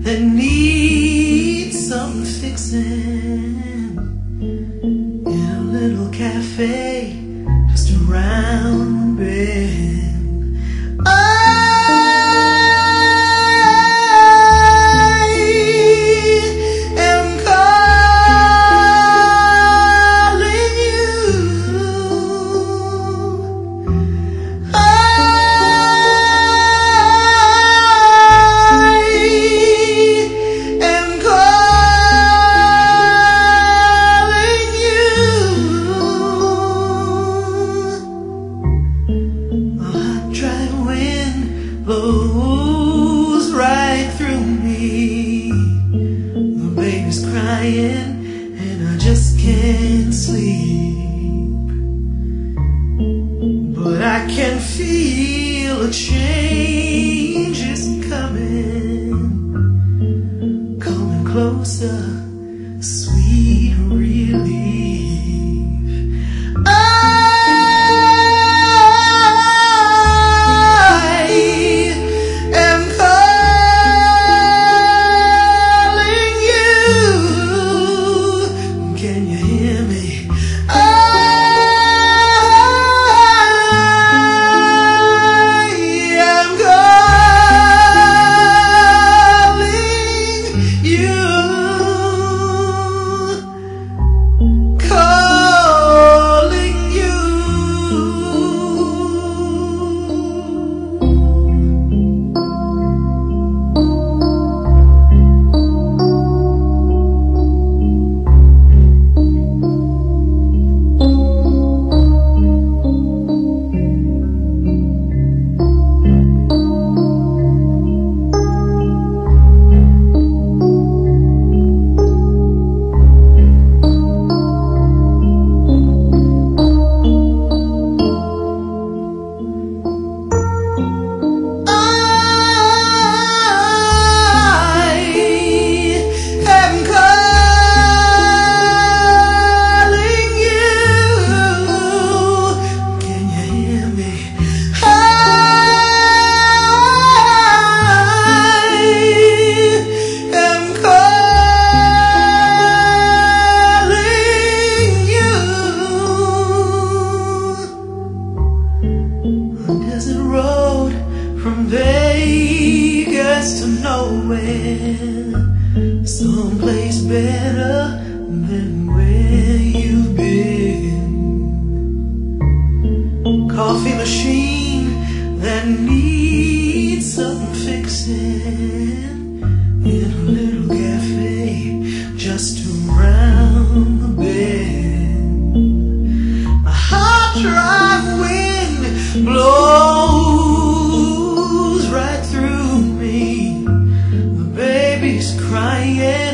that needs some fixing in a little cafe just around the bend. I am calling you. I am calling you. A hot dry wind blows right through me. The baby's crying and I just can't sleep, but I can feel a change is coming closer, sweet relief. I am calling you. Can you hear me? I am calling you. Calling you. Desert road from Vegas to nowhere, someplace better than where you've been. Coffee machine that needs some fixing in a little cafe just around the bend. A hot dry wind blows right through me. The baby's crying